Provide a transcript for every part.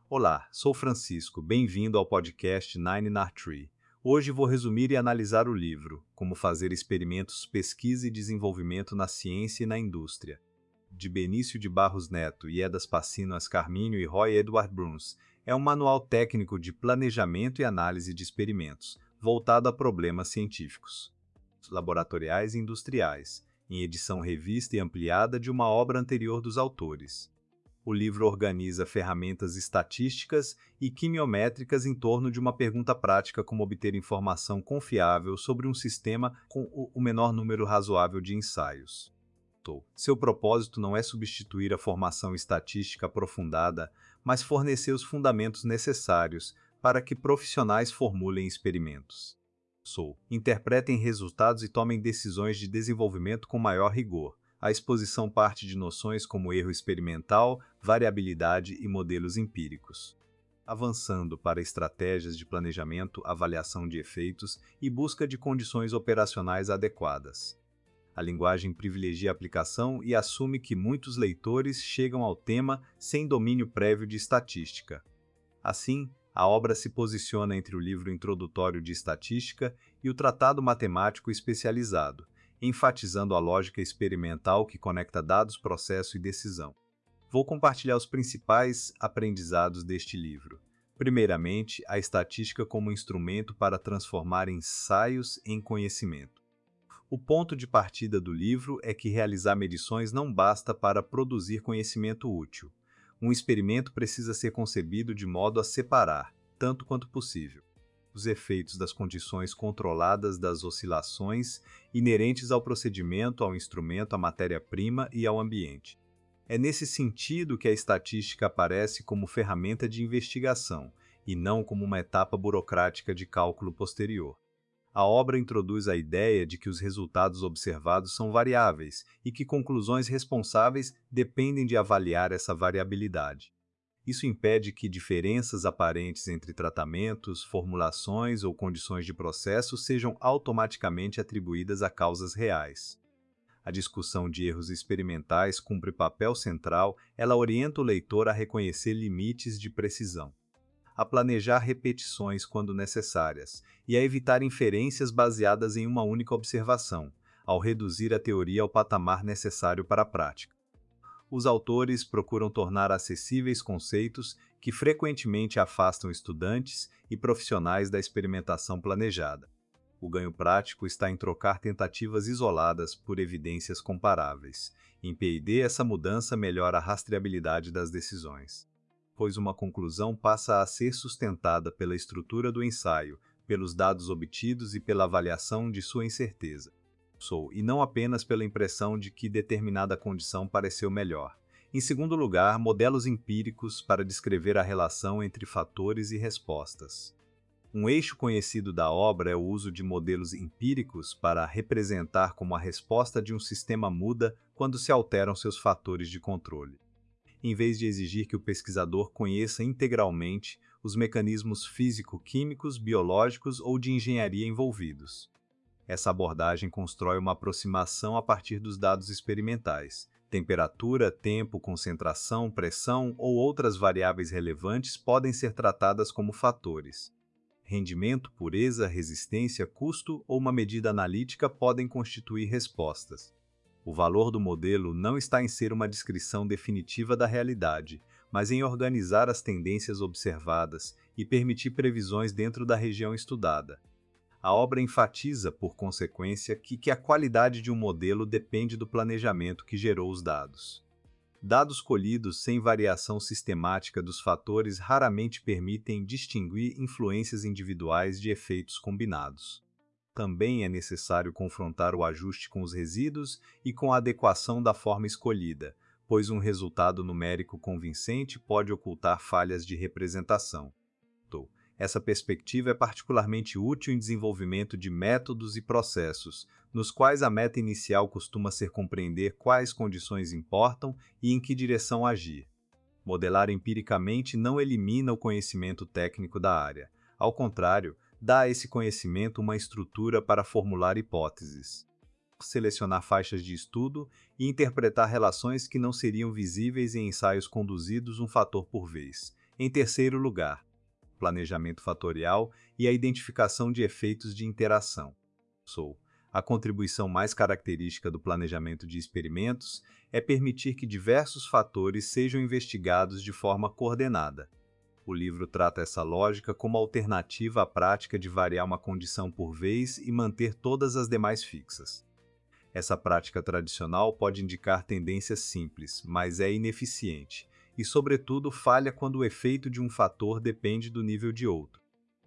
Olá, sou Francisco, bem-vindo ao podcast Nine Nar Tree. Hoje vou resumir e analisar o livro Como Fazer Experimentos, Pesquisa e Desenvolvimento na Ciência e na Indústria, de Benício de Barros Neto e Edas Pacinas Carminho e Roy Edward Bruns. É um manual técnico de planejamento e análise de experimentos, voltado a problemas científicos, laboratoriais e industriais, em edição revista e ampliada de uma obra anterior dos autores. O livro organiza ferramentas estatísticas e quimiométricas em torno de uma pergunta prática como obter informação confiável sobre um sistema com o menor número razoável de ensaios. Seu propósito não é substituir a formação estatística aprofundada, mas fornecer os fundamentos necessários para que profissionais formulem experimentos. Interpretem resultados e tomem decisões de desenvolvimento com maior rigor. A exposição parte de noções como erro experimental, variabilidade e modelos empíricos, avançando para estratégias de planejamento, avaliação de efeitos e busca de condições operacionais adequadas. A linguagem privilegia a aplicação e assume que muitos leitores chegam ao tema sem domínio prévio de estatística. Assim, a obra se posiciona entre o livro introdutório de estatística e o tratado matemático especializado, enfatizando a lógica experimental que conecta dados, processo e decisão. Vou compartilhar os principais aprendizados deste livro. Primeiramente, a estatística como instrumento para transformar ensaios em conhecimento. O ponto de partida do livro é que realizar medições não basta para produzir conhecimento útil. Um experimento precisa ser concebido de modo a separar, tanto quanto possível, os efeitos das condições controladas das oscilações inerentes ao procedimento, ao instrumento, à matéria-prima e ao ambiente. É nesse sentido que a estatística aparece como ferramenta de investigação, e não como uma etapa burocrática de cálculo posterior. A obra introduz a ideia de que os resultados observados são variáveis e que conclusões responsáveis dependem de avaliar essa variabilidade. Isso impede que diferenças aparentes entre tratamentos, formulações ou condições de processo sejam automaticamente atribuídas a causas reais. A discussão de erros experimentais cumpre papel central, ela orienta o leitor a reconhecer limites de precisão, a planejar repetições quando necessárias e a evitar inferências baseadas em uma única observação, ao reduzir a teoria ao patamar necessário para a prática. Os autores procuram tornar acessíveis conceitos que frequentemente afastam estudantes e profissionais da experimentação planejada. O ganho prático está em trocar tentativas isoladas por evidências comparáveis. Em P&D, essa mudança melhora a rastreabilidade das decisões, pois uma conclusão passa a ser sustentada pela estrutura do ensaio, pelos dados obtidos e pela avaliação de sua incerteza. E não apenas pela impressão de que determinada condição pareceu melhor. Em segundo lugar, modelos empíricos para descrever a relação entre fatores e respostas. Um eixo conhecido da obra é o uso de modelos empíricos para representar como a resposta de um sistema muda quando se alteram seus fatores de controle, em vez de exigir que o pesquisador conheça integralmente os mecanismos físico-químicos, biológicos ou de engenharia envolvidos. Essa abordagem constrói uma aproximação a partir dos dados experimentais. Temperatura, tempo, concentração, pressão ou outras variáveis relevantes podem ser tratadas como fatores. Rendimento, pureza, resistência, custo ou uma medida analítica podem constituir respostas. O valor do modelo não está em ser uma descrição definitiva da realidade, mas em organizar as tendências observadas e permitir previsões dentro da região estudada. A obra enfatiza, por consequência, que a qualidade de um modelo depende do planejamento que gerou os dados. Dados colhidos sem variação sistemática dos fatores raramente permitem distinguir influências individuais de efeitos combinados. Também é necessário confrontar o ajuste com os resíduos e com a adequação da forma escolhida, pois um resultado numérico convincente pode ocultar falhas de representação. Essa perspectiva é particularmente útil em desenvolvimento de métodos e processos, nos quais a meta inicial costuma ser compreender quais condições importam e em que direção agir. Modelar empiricamente não elimina o conhecimento técnico da área. Ao contrário, dá a esse conhecimento uma estrutura para formular hipóteses, selecionar faixas de estudo e interpretar relações que não seriam visíveis em ensaios conduzidos um fator por vez. Em terceiro lugar, planejamento fatorial e a identificação de efeitos de interação. A contribuição mais característica do planejamento de experimentos é permitir que diversos fatores sejam investigados de forma coordenada. O livro trata essa lógica como alternativa à prática de variar uma condição por vez e manter todas as demais fixas. Essa prática tradicional pode indicar tendências simples, mas é ineficiente, e, sobretudo, falha quando o efeito de um fator depende do nível de outro.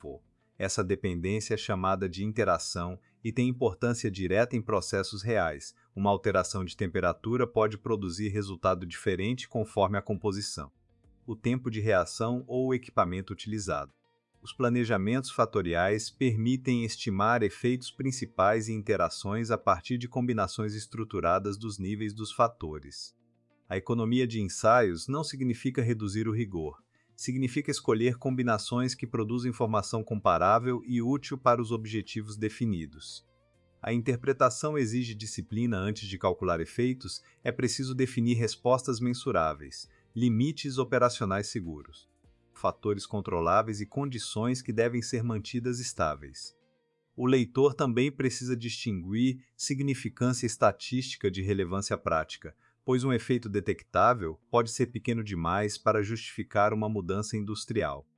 Essa dependência é chamada de interação e tem importância direta em processos reais. Uma alteração de temperatura pode produzir resultado diferente conforme a composição, o tempo de reação ou o equipamento utilizado. Os planejamentos fatoriais permitem estimar efeitos principais e interações a partir de combinações estruturadas dos níveis dos fatores. A economia de ensaios não significa reduzir o rigor. Significa escolher combinações que produzem informação comparável e útil para os objetivos definidos. A interpretação exige disciplina antes de calcular efeitos, é preciso definir respostas mensuráveis, limites operacionais seguros, fatores controláveis e condições que devem ser mantidas estáveis. O leitor também precisa distinguir significância estatística de relevância prática, pois um efeito detectável pode ser pequeno demais para justificar uma mudança industrial.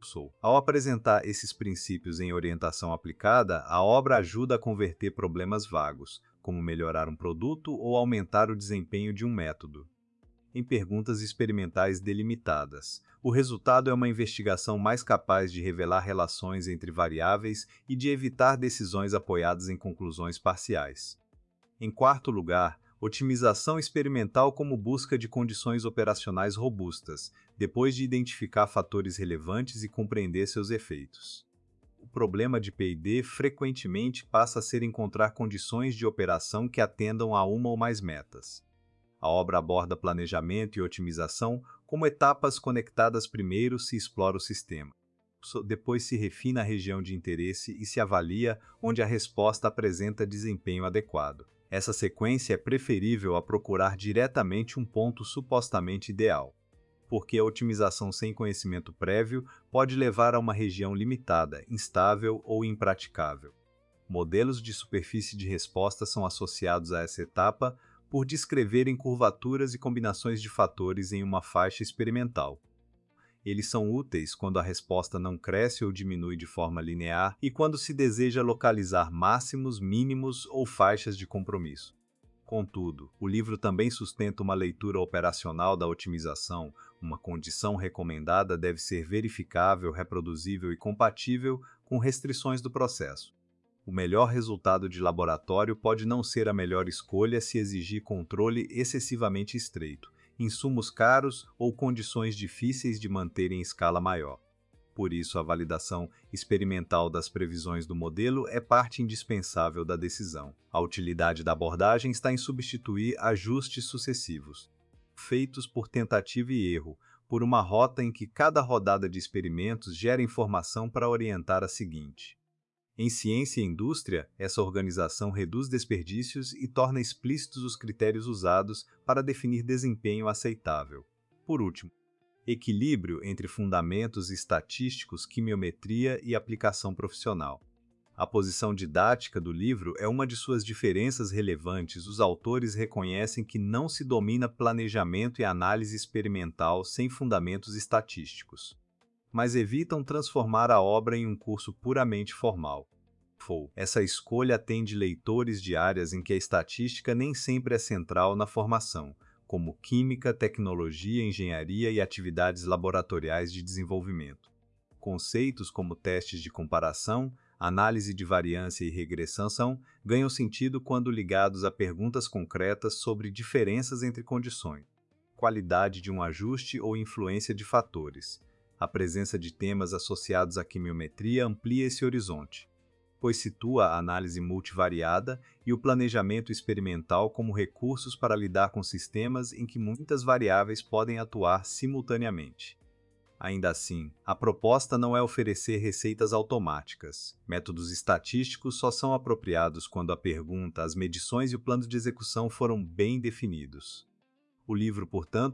Ao apresentar esses princípios em orientação aplicada, a obra ajuda a converter problemas vagos, como melhorar um produto ou aumentar o desempenho de um método, em perguntas experimentais delimitadas. O resultado é uma investigação mais capaz de revelar relações entre variáveis e de evitar decisões apoiadas em conclusões parciais. Em quarto lugar, otimização experimental como busca de condições operacionais robustas, depois de identificar fatores relevantes e compreender seus efeitos. O problema de P&D frequentemente passa a ser encontrar condições de operação que atendam a uma ou mais metas. A obra aborda planejamento e otimização como etapas conectadas. Primeiro se explora o sistema. Depois se refina a região de interesse e se avalia onde a resposta apresenta desempenho adequado. Essa sequência é preferível a procurar diretamente um ponto supostamente ideal, porque a otimização sem conhecimento prévio pode levar a uma região limitada, instável ou impraticável. Modelos de superfície de resposta são associados a essa etapa por descreverem curvaturas e combinações de fatores em uma faixa experimental. Eles são úteis quando a resposta não cresce ou diminui de forma linear e quando se deseja localizar máximos, mínimos ou faixas de compromisso. Contudo, o livro também sustenta uma leitura operacional da otimização. Uma condição recomendada deve ser verificável, reproduzível e compatível com restrições do processo. O melhor resultado de laboratório pode não ser a melhor escolha se exigir controle excessivamente estreito, insumos caros ou condições difíceis de manter em escala maior. Por isso, a validação experimental das previsões do modelo é parte indispensável da decisão. A utilidade da abordagem está em substituir ajustes sucessivos, feitos por tentativa e erro, por uma rota em que cada rodada de experimentos gera informação para orientar a seguinte. Em ciência e indústria, essa organização reduz desperdícios e torna explícitos os critérios usados para definir desempenho aceitável. Por último, equilíbrio entre fundamentos estatísticos, quimiometria e aplicação profissional. A posição didática do livro é uma de suas diferenças relevantes. Os autores reconhecem que não se domina planejamento e análise experimental sem fundamentos estatísticos, mas evitam transformar a obra em um curso puramente formal. Essa escolha atende leitores de áreas em que a estatística nem sempre é central na formação, como química, tecnologia, engenharia e atividades laboratoriais de desenvolvimento. Conceitos como testes de comparação, análise de variância e regressão ganham sentido quando ligados a perguntas concretas sobre diferenças entre condições, qualidade de um ajuste ou influência de fatores. A presença de temas associados à quimiometria amplia esse horizonte, pois situa a análise multivariada e o planejamento experimental como recursos para lidar com sistemas em que muitas variáveis podem atuar simultaneamente. Ainda assim, a proposta não é oferecer receitas automáticas. Métodos estatísticos só são apropriados quando a pergunta, as medições e o plano de execução foram bem definidos. O livro, portanto,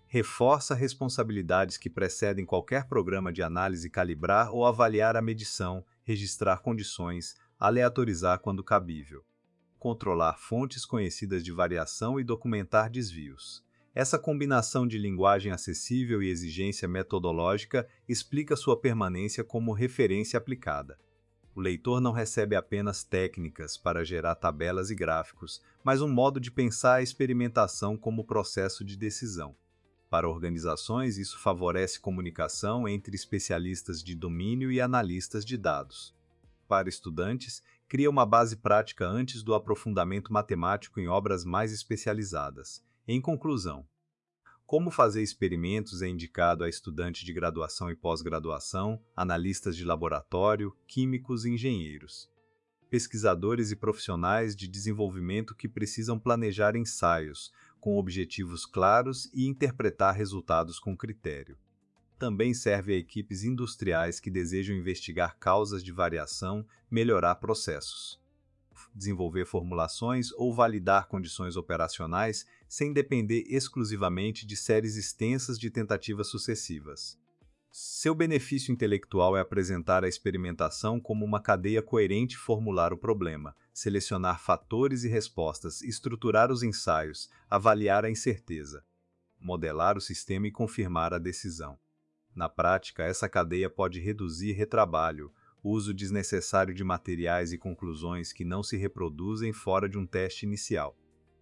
Reforça responsabilidades que precedem qualquer programa de análise calibrar ou avaliar a medição, registrar condições, aleatorizar quando cabível. Controlar fontes conhecidas de variação e documentar desvios. Essa combinação de linguagem acessível e exigência metodológica explica sua permanência como referência aplicada. O leitor não recebe apenas técnicas para gerar tabelas e gráficos, mas um modo de pensar a experimentação como processo de decisão. Para organizações, isso favorece comunicação entre especialistas de domínio e analistas de dados. Para estudantes, cria uma base prática antes do aprofundamento matemático em obras mais especializadas. Em conclusão, como fazer experimentos é indicado a estudantes de graduação e pós-graduação, analistas de laboratório, químicos e engenheiros. Pesquisadores e profissionais de desenvolvimento que precisam planejar ensaios, com objetivos claros e interpretar resultados com critério. Também serve a equipes industriais que desejam investigar causas de variação, melhorar processos, desenvolver formulações ou validar condições operacionais sem depender exclusivamente de séries extensas de tentativas sucessivas. Seu benefício intelectual é apresentar a experimentação como uma cadeia coerente e formular o problema, selecionar fatores e respostas, estruturar os ensaios, avaliar a incerteza, modelar o sistema e confirmar a decisão. Na prática, essa cadeia pode reduzir retrabalho, uso desnecessário de materiais e conclusões que não se reproduzem fora de um teste inicial.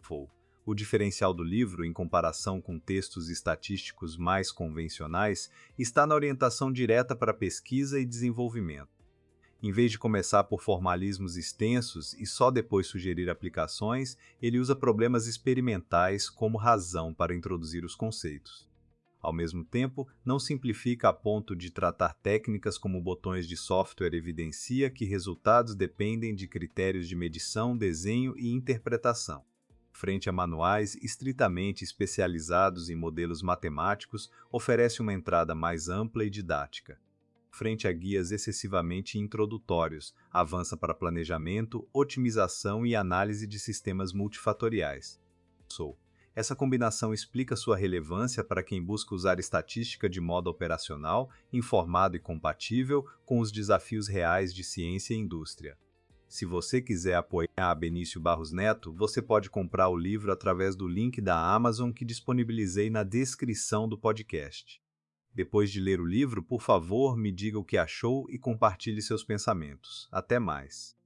O diferencial do livro, em comparação com textos estatísticos mais convencionais, está na orientação direta para pesquisa e desenvolvimento. Em vez de começar por formalismos extensos e só depois sugerir aplicações, ele usa problemas experimentais como razão para introduzir os conceitos. Ao mesmo tempo, não simplifica a ponto de tratar técnicas como botões de software evidencia que resultados dependem de critérios de medição, desenho e interpretação. Frente a manuais estritamente especializados em modelos matemáticos, oferece uma entrada mais ampla e didática. Frente a guias excessivamente introdutórios, avança para planejamento, otimização e análise de sistemas multifatoriais. Essa combinação explica sua relevância para quem busca usar estatística de modo operacional, informado e compatível com os desafios reais de ciência e indústria. Se você quiser apoiar a Benício Barros Neto, você pode comprar o livro através do link da Amazon que disponibilizei na descrição do podcast. Depois de ler o livro, por favor, me diga o que achou e compartilhe seus pensamentos. Até mais!